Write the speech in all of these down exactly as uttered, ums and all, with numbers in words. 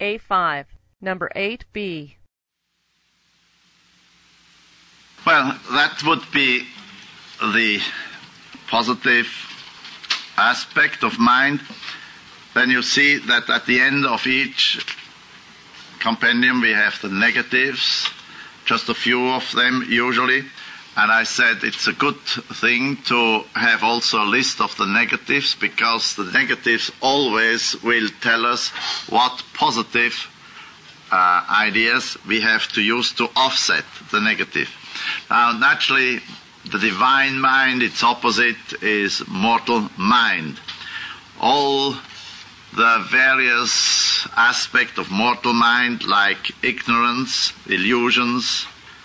A five, number eight B. Well, that would be the positive aspect of mind. Then you see that at the end of each compendium we have the negatives, just a few of them usually. And I said it's a good thing to have also a list of the negatives, because the negatives always will tell us what positive uh, ideas we have to use to offset the negative. Now, naturally, the divine mind, its opposite is mortal mind. All the various aspects of mortal mind, like ignorance, illusions,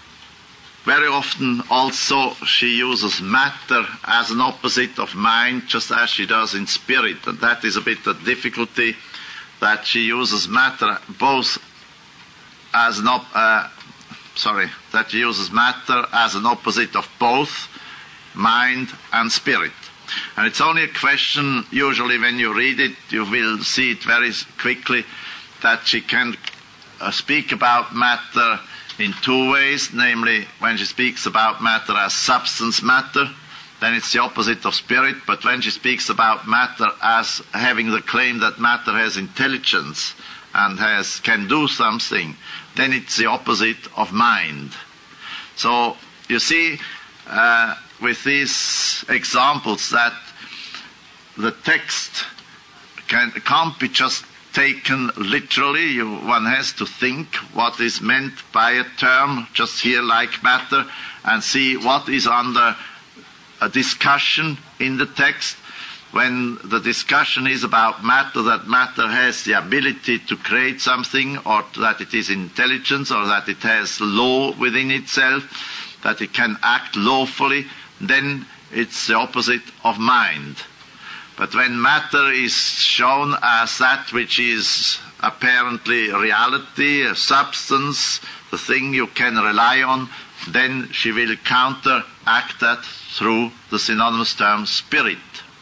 very often also she uses matter as an opposite of mind, just as she does in spirit. And that is a bit the difficulty, that she uses matter both as an op- uh, sorry, that she uses matter as an opposite of both mind and spirit. And it's only a question, usually when you read it, you will see it very quickly, that she can uh, speak about matter in two ways, namely when she speaks about matter as substance matter, then it's the opposite of spirit. But when she speaks about matter as having the claim that matter has intelligence and has can do something, then it's the opposite of mind. So you see uh, with these examples that the text can, can't be just taken literally. You, one has to think what is meant by a term, just here like matter, and see what is under a discussion in the text. When the discussion is about matter, that matter has the ability to create something, or that it is intelligence, or that it has law within itself, that it can act lawfully, then it's the opposite of mind. But when matter is shown as that which is apparently reality, a substance, the thing you can rely on, then she will counteract that through the synonymous term spirit.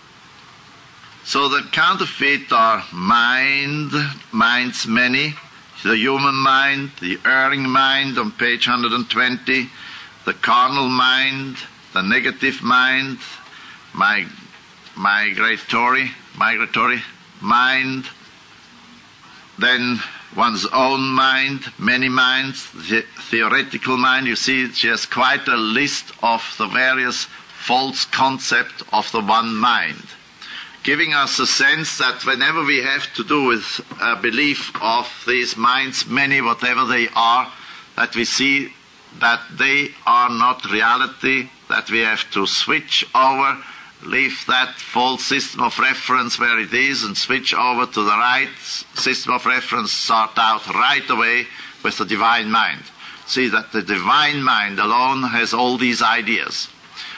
So the counterfeit are mind, minds many, the human mind, the erring mind on page one hundred twenty, the carnal mind, the negative mind, my migratory, migratory mind, then one's own mind, many minds, the theoretical mind. You see, she has quite a list of the various false concepts of the one mind, giving us a sense that whenever we have to do with a belief of these minds, many, whatever they are, that we see that they are not reality, that we have to switch over, leave that false system of reference where it is and switch over to the right system of reference, start out right away with the divine mind. See that the divine mind alone has all these ideas.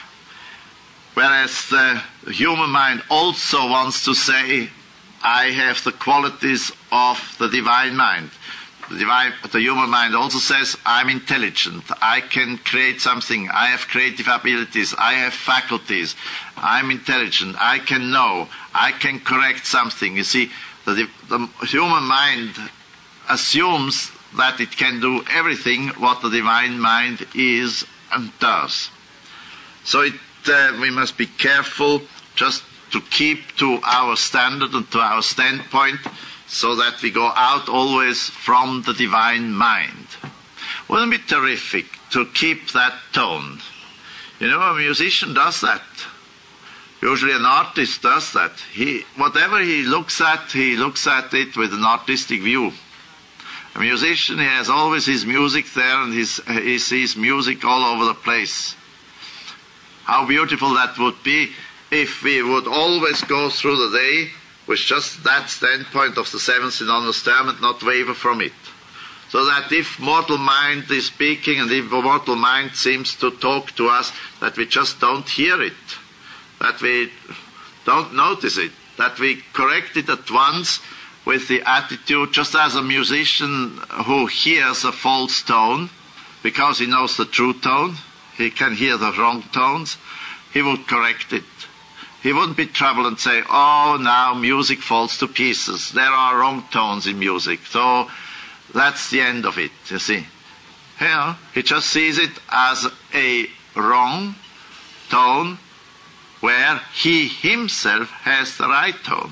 Whereas the human mind also wants to say, I have the qualities of the divine mind. The, divine, the human mind also says, I'm intelligent, I can create something, I have creative abilities, I have faculties, I'm intelligent, I can know, I can correct something. You see, the, the human mind assumes that it can do everything what the divine mind is and does. So it, uh, we must be careful just to keep to our standard and to our standpoint, so that we go out always from the divine mind. Wouldn't it be terrific to keep that tone? You know, a musician does that. Usually an artist does that. He, whatever he looks at, he looks at it with an artistic view. A musician, he has always his music there, and his, he sees music all over the place. How beautiful that would be if we would always go through the day with just that standpoint of the seventh synonymous term and not waver from it. So that if mortal mind is speaking and if mortal mind seems to talk to us, that we just don't hear it, that we don't notice it, that we correct it at once with the attitude, just as a musician who hears a false tone, because he knows the true tone, he can hear the wrong tones, he would correct it. he wouldn't be troubled and say, oh, now music falls to pieces. There are wrong tones in music. So that's the end of it, you see. You know, he just sees it as a wrong tone where he himself has the right tone.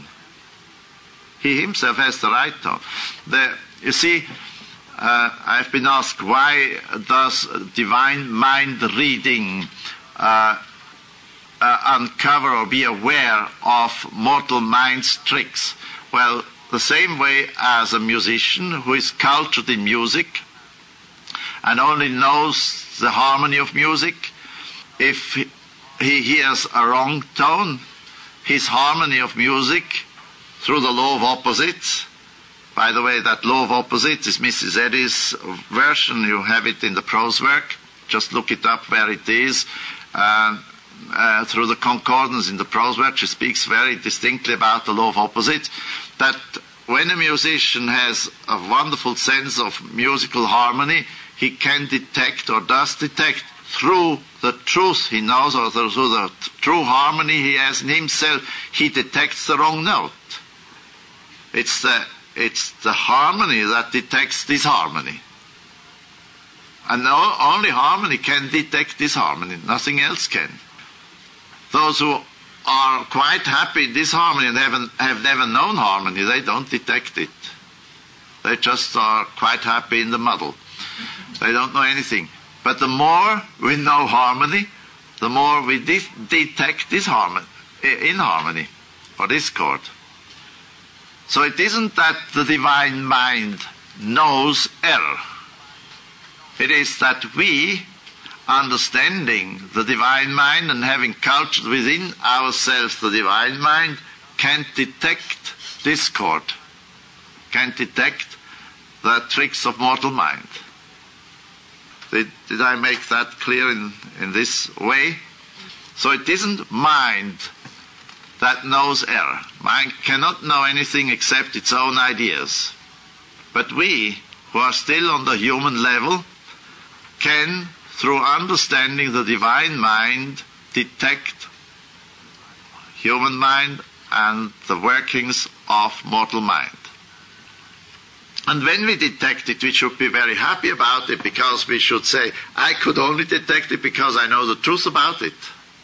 He himself has the right tone. The, you see, uh, I've been asked, why does divine mind reading uh, uh, uncover or be aware of mortal mind's tricks? Well, the same way as a musician who is cultured in music and only knows the harmony of music, if he, he hears a wrong tone, his harmony of music through the law of opposites. By the way, that law of opposites is Missus Eddy's version. You have it in the prose work. Just look it up where it is. Uh, uh, through the concordance in the prose work, she speaks very distinctly about the law of opposites, that when a musician has a wonderful sense of musical harmony, he can detect or does detect through the truth he knows or through the true harmony he has in himself, he detects the wrong note. It's the, it's the harmony that detects disharmony. And no, only harmony can detect disharmony, nothing else can. Those who are quite happy in disharmony and haven't, have never known harmony, they don't detect it. They just are quite happy in the muddle. They don't know anything. But the more we know harmony, the more we de- detect disharmony, inharmony or discord. So it isn't that the divine mind knows error. It is that we, understanding the divine mind and having cultured within ourselves the divine mind, can detect discord, can detect the tricks of mortal mind. Did, did I make that clear in, in this way? So it isn't mind that knows error. Mind cannot know anything except its own ideas. But we, who are still on the human level, can, through understanding the divine mind, detect human mind and the workings of mortal mind. And when we detect it, we should be very happy about it, because we should say, I could only detect it because I know the truth about it.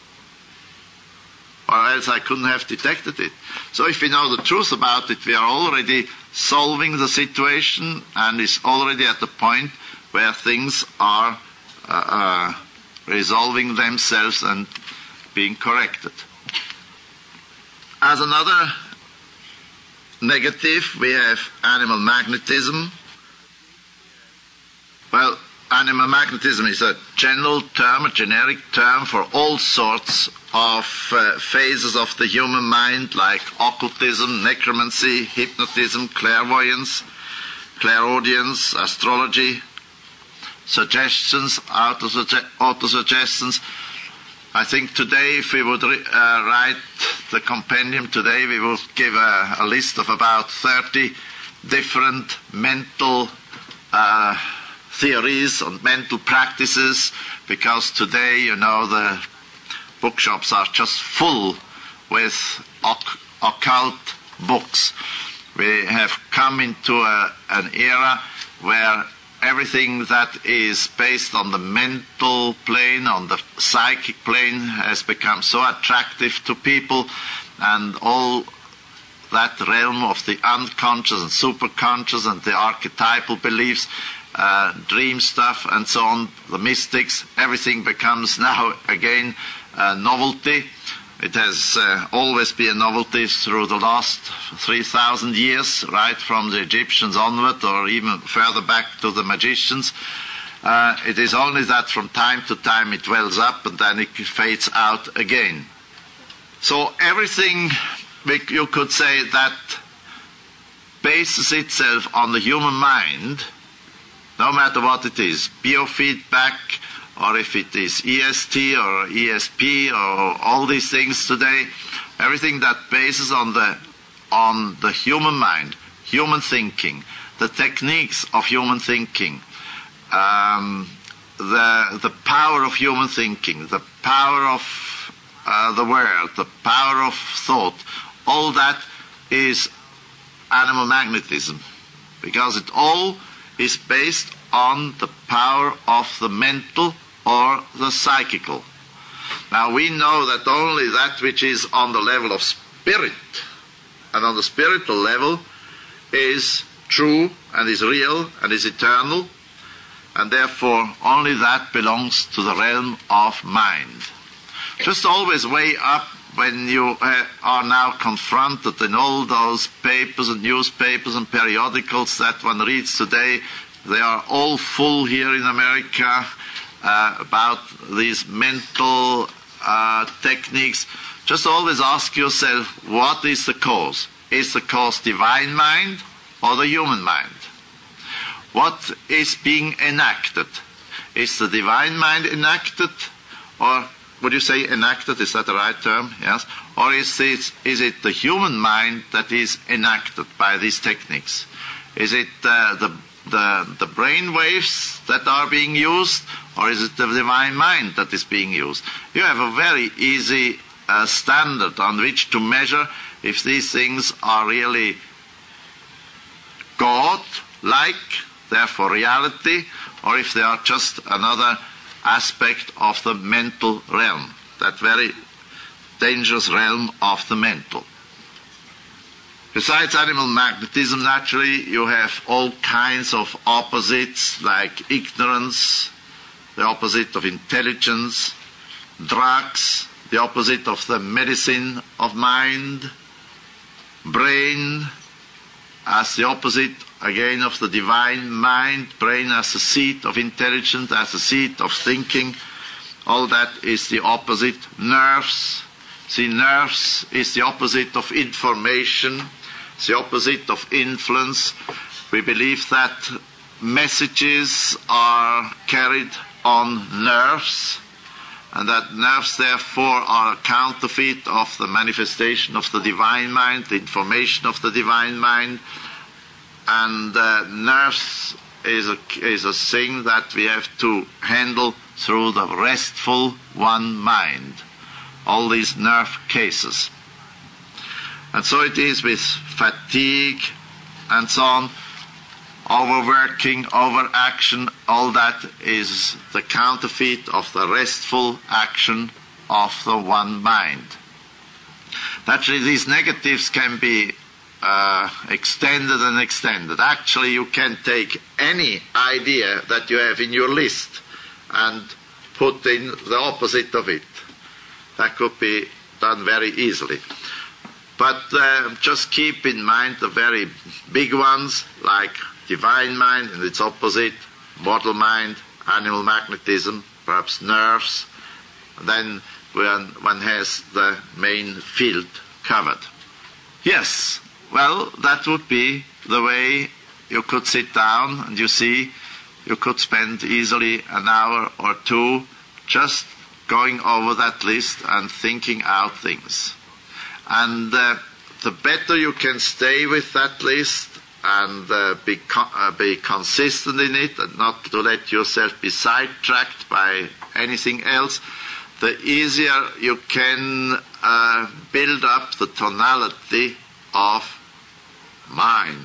Or else I couldn't have detected it. So if we know the truth about it, we are already solving the situation, and it's already at the point where things are uh, uh, resolving themselves and being corrected. As another negative, we have animal magnetism. Well, animal magnetism is a general term, a generic term for all sorts of uh, phases of the human mind, like occultism, necromancy, hypnotism, clairvoyance, clairaudience, astrology, suggestions, auto-suggestions. I think today, if we would re- uh, write the compendium today, we will give a, a list of about thirty different mental uh, theories and mental practices, because today, you know, the bookshops are just full with oc- occult books. We have come into a, an era where everything that is based on the mental plane, on the psychic plane, has become so attractive to people, and all that realm of the unconscious and superconscious and the archetypal beliefs, uh, dream stuff and so on, the mystics, everything becomes now again a novelty. It has uh, always been a novelty through the last three thousand years, right from the Egyptians onward, or even further back to the magicians. Uh, it is only that from time to time it wells up and then it fades out again. So everything, you could say, that bases itself on the human mind, no matter what it is, biofeedback, or if it is E S T or E S P or all these things today, everything that bases on the on the human mind, human thinking, the techniques of human thinking, um, the the power of human thinking, the power of uh, the word, the power of thought, all that is animal magnetism, because it all is based on the power of the mental or the psychical. Now we know that only that which is on the level of spirit and on the spiritual level is true and is real and is eternal, and therefore only that belongs to the realm of mind. Just always weigh up when you uh, are now confronted in all those papers and newspapers and periodicals that one reads today. They are all full here in America uh, about these mental uh, techniques. Just always ask yourself, what is the cause? Is the cause divine mind or the human mind? What is being enacted? Is the divine mind enacted, or would you say enacted? Is that the right term? Yes. Or is it, is it the human mind that is enacted by these techniques? Is it uh, the, the, the brain waves that are being used, or is it the divine mind that is being used? You have a very easy uh, standard on which to measure if these things are really God-like, therefore reality, or if they are just another aspect of the mental realm, that very dangerous realm of the mental. Besides animal magnetism, naturally, you have all kinds of opposites, like ignorance, the opposite of intelligence, drugs, the opposite of the medicine of mind, brain as the opposite again of the divine mind, brain as a seat of intelligence, as a seat of thinking. All that is the opposite. Nerves. See, nerves is the opposite of information, it's the opposite of influence. We believe that messages are carried on nerves, and that nerves therefore are a counterfeit of the manifestation of the divine mind, the information of the divine mind. And uh, nerves is a, is a thing that we have to handle through the restful one mind. All these nerve cases. And so it is with fatigue and so on, overworking, overaction, all that is the counterfeit of the restful action of the one mind. Naturally, these negatives can be Uh, extended and extended. Actually, you can take any idea that you have in your list and put in the opposite of it. That could be done very easily. But uh, just keep in mind the very big ones, like divine mind and its opposite, mortal mind, animal magnetism, perhaps nerves. Then when one has the main field covered. Yes. Well, that would be the way you could sit down, and you see, you could spend easily an hour or two just going over that list and thinking out things. And uh, the better you can stay with that list and uh, be, co- uh, be consistent in it and not to let yourself be sidetracked by anything else, the easier you can uh, build up the tonality of mind.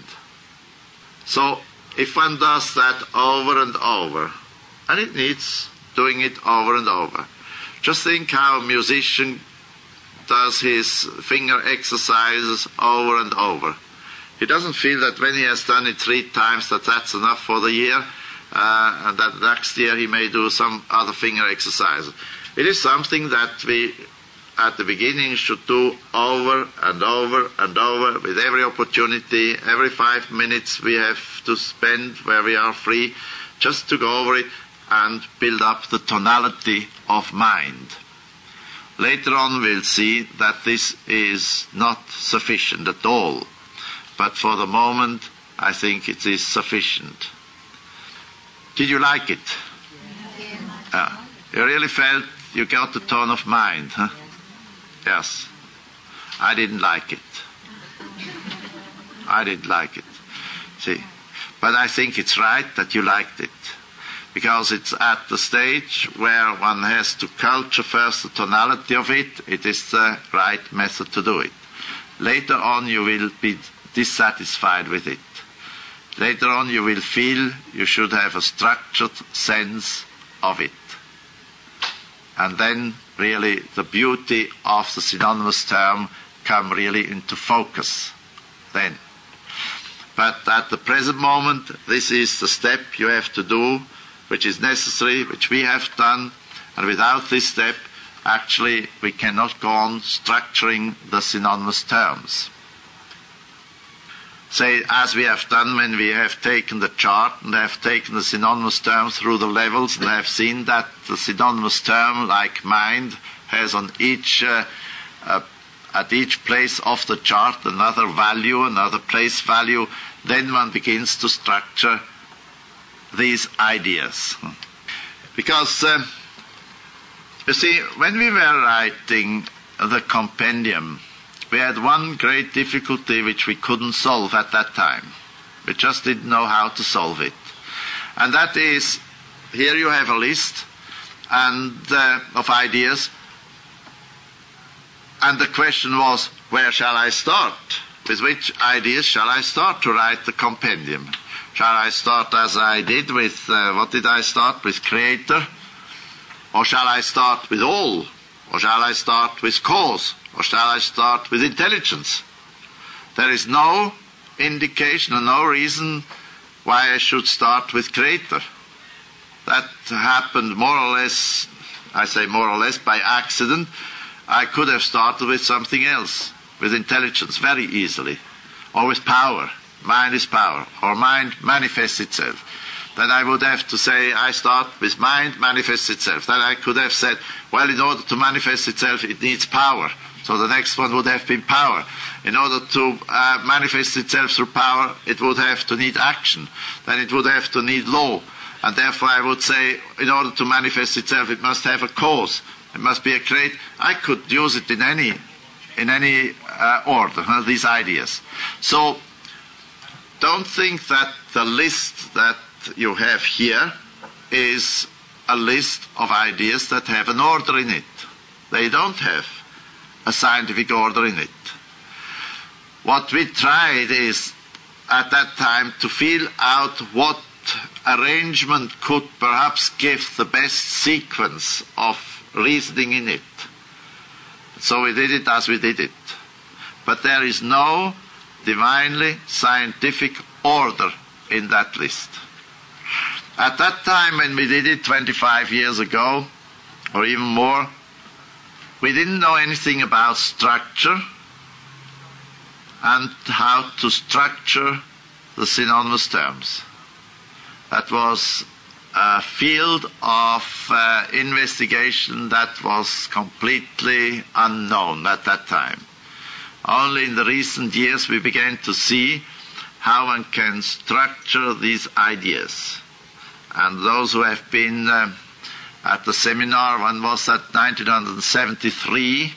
So if one does that over and over, and it needs doing it over and over, just think how a musician does his finger exercises over and over. He doesn't feel that when he has done it three times that that's enough for the year, uh, and that next year he may do some other finger exercise. It is something that we at the beginning should do over and over and over with every opportunity, every five minutes we have to spend where we are free, just to go over it and build up the tonality of mind. Later on we'll see that this is not sufficient at all, but for the moment I think it is sufficient. Did you like it? Uh, you really felt you got the tone of mind, huh? Yes. I didn't like it. I didn't like it. See. But I think it's right that you liked it. because it's at the stage where one has to culture first the tonality of it. It is the right method to do it. Later on you will be dissatisfied with it. Later on you will feel you should have a structured sense of it. And then really the beauty of the synonymous term come really into focus then. But at the present moment, this is the step you have to do, which is necessary, which we have done, and without this step, actually, we cannot go on structuring the synonymous terms. Say, as we have done when we have taken the chart and have taken the synonymous terms through the levels and have seen that the synonymous term, like mind, has on each, uh, uh, at each place of the chart another value, another place value, then one begins to structure these ideas. Because, uh, you see, when we were writing the compendium, we had one great difficulty which we couldn't solve at that time. We just didn't know how to solve it. And that is, here you have a list and uh, of ideas, and the question was, where shall I start? With which ideas shall I start to write the compendium? Shall I start as I did with, uh, what did I start with, creator? Or shall I start with all? Or shall I start with cause? Or shall I start with intelligence? There is no indication and no reason why I should start with creator. That happened more or less, I say more or less, by accident. I could have started with something else, with intelligence, very easily. Or with power. Mind is power. Or mind manifests itself. Then I would have to say, I start with mind manifests itself. Then I could have said, well, in order to manifest itself, it needs power. So the next one would have been power. In order to uh, manifest itself through power, it would have to need action. Then it would have to need law. And therefore I would say, in order to manifest itself, it must have a cause. It must be a great... I could use it in any, in any uh, order, huh, these ideas. So don't think that the list that you have here is a list of ideas that have an order in it. They don't have a scientific order in it. What we tried is, at that time, to feel out what arrangement could perhaps give the best sequence of reasoning in it. So we did it as we did it. But there is no divinely scientific order in that list. At that time when we did it twenty-five years ago, or even more, we didn't know anything about structure and how to structure the synonymous terms. That was a field of uh, investigation that was completely unknown at that time. Only in the recent years we began to see how one can structure these ideas. And those who have been uh, at the seminar, one was at nineteen seventy-three,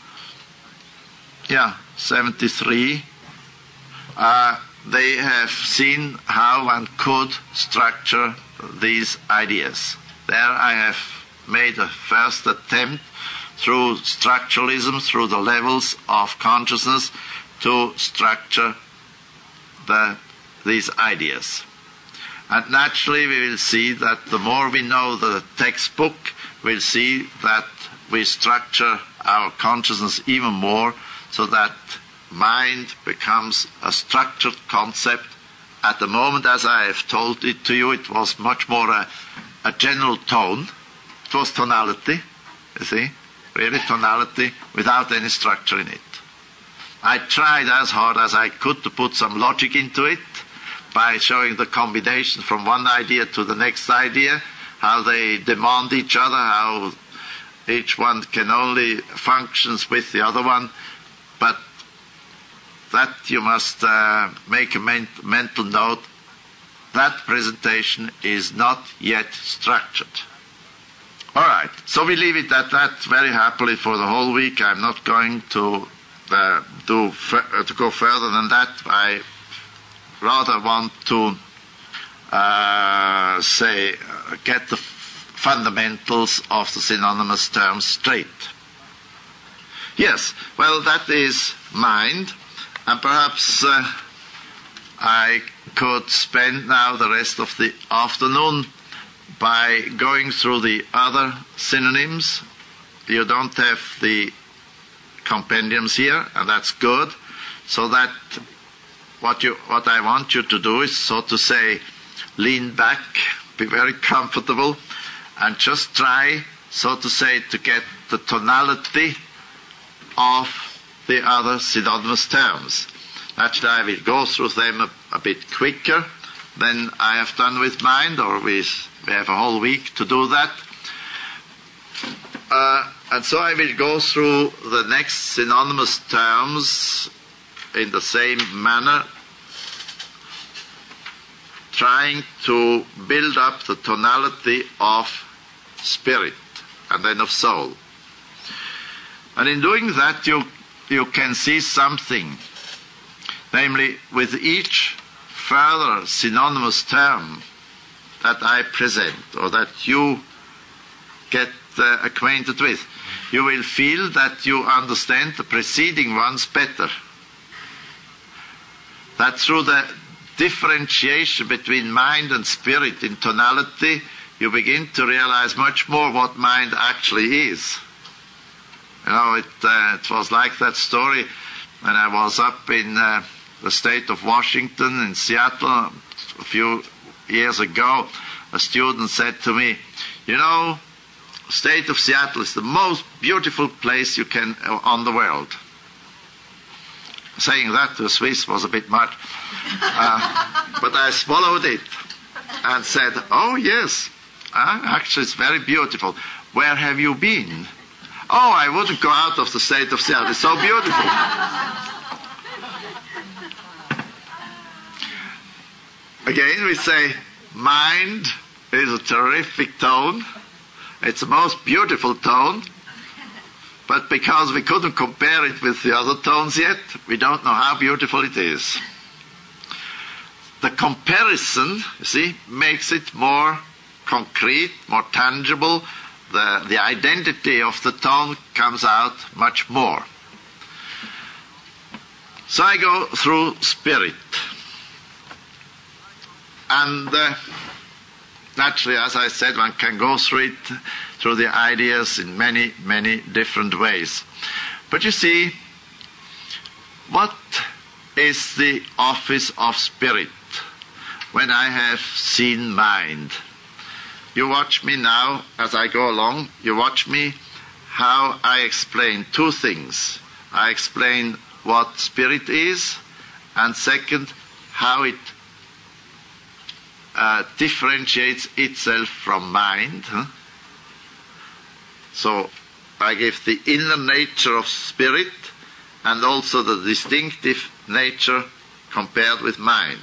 yeah, seventy-three, uh, they have seen how one could structure these ideas. There I have made a first attempt through structuralism, through the levels of consciousness, to structure the, these ideas. And naturally we will see that the more we know the textbook, we'll see that we structure our consciousness even more so that mind becomes a structured concept. At the moment, as I have told it to you, it was much more a, a general tone. It was tonality, you see, really tonality without any structure in it. I tried as hard as I could to put some logic into it, by showing the combination from one idea to the next idea, how they demand each other, how each one can only functions with the other one. But that you must uh, make a men- mental note. That presentation is not yet structured. All right, so we leave it at that very happily for the whole week. I'm not going to uh, do f- to go further than that. I rather want to uh, say get the fundamentals of the synonymous terms straight. Yes, well, that is mind, and perhaps uh, I could spend now the rest of the afternoon by going through the other synonyms. You don't have the compendiums here, and that's good, so that what you what I want you to do is, so to say, lean back, be very comfortable, and just try, so to say, to get the tonality of the other synonymous terms. Naturally, I will go through them a, a bit quicker than I have done with mind, or we, we have a whole week to do that. Uh, and so I will go through the next synonymous terms in the same manner, trying to build up the tonality of spirit and then of soul. And in doing that, you, you can see something. Namely, with each further synonymous term that I present, or that you get uh, acquainted with, you will feel that you understand the preceding ones better. That through the differentiation between mind and spirit in tonality, you begin to realize much more what mind actually is. You know, it, uh, it was like that story when I was up in uh, the state of Washington, in Seattle, a few years ago. A student said to me, you know, the state of Seattle is the most beautiful place you can uh, on the world. Saying that to a Swiss was a bit much. Uh, but I swallowed it and said, oh, yes, uh, actually it's very beautiful. Where have you been? Oh, I wouldn't go out of the state of Seattle. It's so beautiful. Again, we say mind is a terrific tone. It's the most beautiful tone. But because we couldn't compare it with the other tones yet, we don't know how beautiful it is. The comparison, you see, makes it more concrete, more tangible. The, the identity of the tone comes out much more. So I go through spirit. And uh, naturally, as I said, one can go through it, through the ideas in many, many different ways. But you see, what is the office of spirit when I have seen mind? You watch me now as I go along. You watch me how I explain two things. I explain what spirit is, and second, how it uh, differentiates itself from mind. Huh? So I give the inner nature of spirit and also the distinctive nature compared with mind,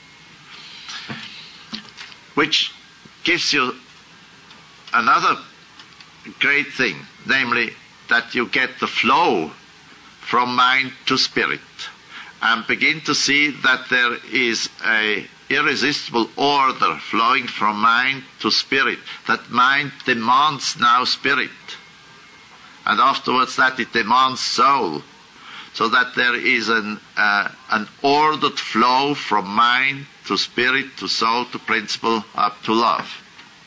which gives you another great thing, namely that you get the flow from mind to spirit and begin to see that there is a irresistible order flowing from mind to spirit, that mind demands now spirit, and afterwards that it demands soul, so that there is an, uh, an ordered flow from mind to spirit, to soul, to principle, up to love.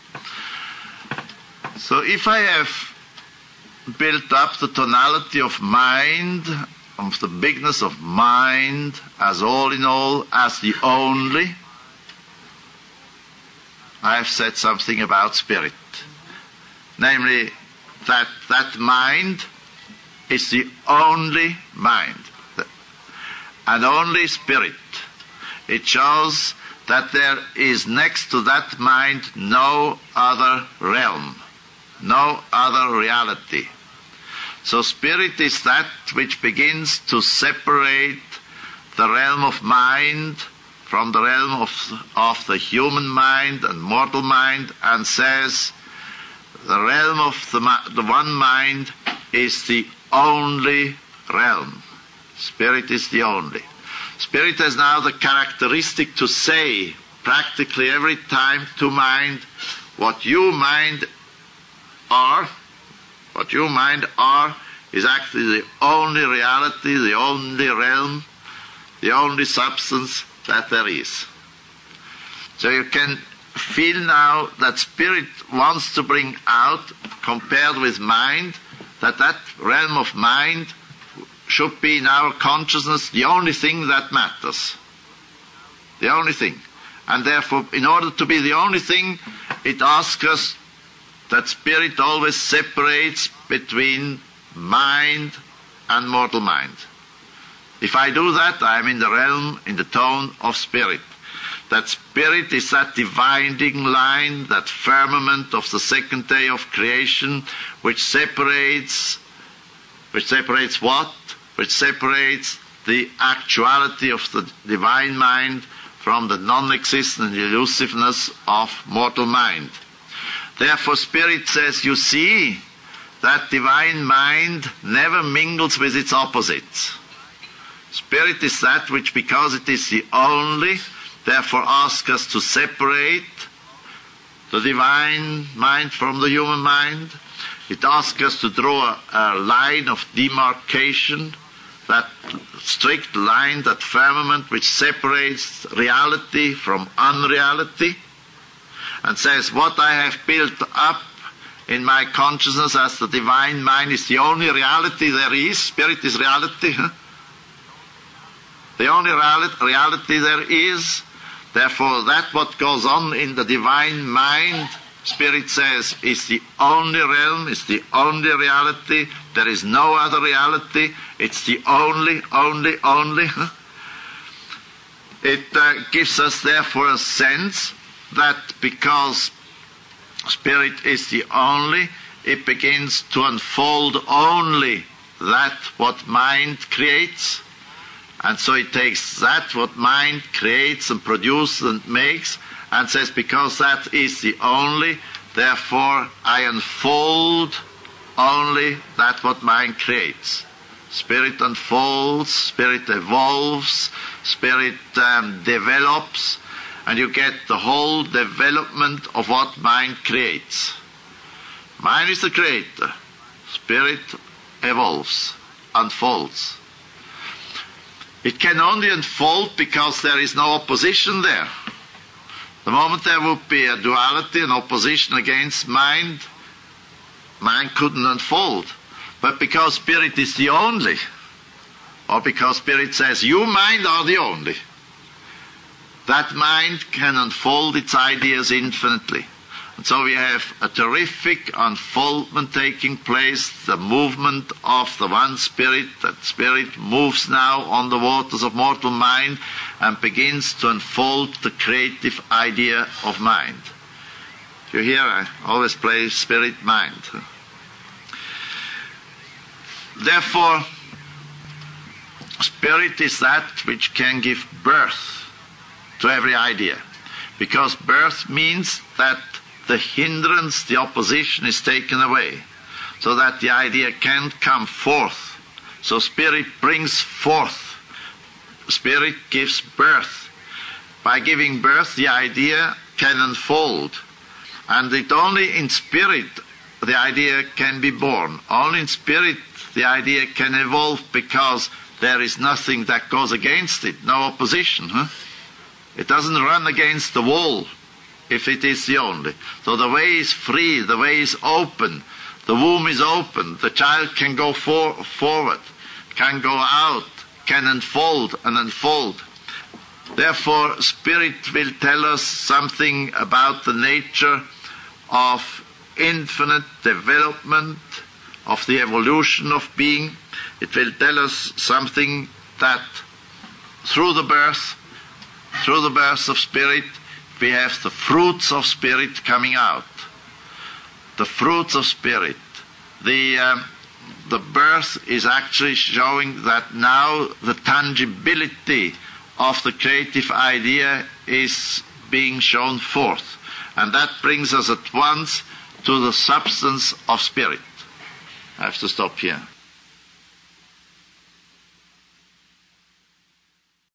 So if I have built up the tonality of mind, of the bigness of mind, as all in all, as the only, I have said something about spirit. Namely, that that mind is the only mind, and only spirit. It shows that there is next to that mind no other realm, no other reality. So spirit is that which begins to separate the realm of mind from the realm of, of the human mind and mortal mind, and says the realm of the, the one mind is the only realm. Spirit is the only. Spirit has now the characteristic to say practically every time to mind, what you mind are, what you mind are, is actually the only reality, the only realm, the only substance that there is. So you can feel now that spirit wants to bring out, compared with mind, that that realm of mind should be in our consciousness the only thing that matters. The only thing. And therefore, in order to be the only thing, it asks us that spirit always separates between mind and mortal mind. If I do that, I am in the realm, in the tone of spirit. That spirit is that dividing line, that firmament of the second day of creation, which separates, which separates what? Which separates the actuality of the divine mind from the non-existent elusiveness of mortal mind. Therefore, spirit says, you see, that divine mind never mingles with its opposites. Spirit is that which, because it is the only, therefore asks us to separate the divine mind from the human mind. It asks us to draw a, a line of demarcation, that strict line, that firmament which separates reality from unreality, and says, what I have built up in my consciousness as the divine mind is the only reality there is. Spirit is reality. Huh? The only reality, reality there is. Therefore, that what goes on in the divine mind, Spirit says, is the only realm, is the only reality. There is no other reality. It's the only, only, only. Huh? It uh, gives us, therefore, a sense that because Spirit is the only, it begins to unfold only that what mind creates. And so it takes that what mind creates and produces and makes, and says, because that is the only, therefore I unfold only that what mind creates. Spirit unfolds, spirit evolves, spirit um, develops, and you get the whole development of what mind creates. Mind is the creator. Spirit evolves, unfolds. It can only unfold because there is no opposition there. The moment there would be a duality, an opposition against mind, mind couldn't unfold. But because spirit is the only, or because spirit says, you mind are the only, that mind can unfold its ideas infinitely. And so we have a terrific unfoldment taking place, the movement of the one spirit. That spirit moves now on the waters of mortal mind and begins to unfold the creative idea of mind. You hear, I always play spirit mind. Therefore, spirit is that which can give birth to every idea. Because birth means that the hindrance, the opposition is taken away, so that the idea can come forth. So spirit brings forth. Spirit gives birth. By giving birth, the idea can unfold. And it only in spirit the idea can be born. Only in spirit the idea can evolve, because there is nothing that goes against it, no opposition. Huh? It doesn't run against the wall if it is the only. So the way is free, the way is open, the womb is open, the child can go for, forward, can go out, can unfold and unfold. Therefore, spirit will tell us something about the nature of infinite development, of the evolution of being. It will tell us something that through the birth, through the birth of spirit, we have the fruits of spirit coming out. The fruits of spirit. The, um, the birth is actually showing that now the tangibility of the creative idea is being shown forth. And that brings us at once to the substance of spirit. I have to stop here.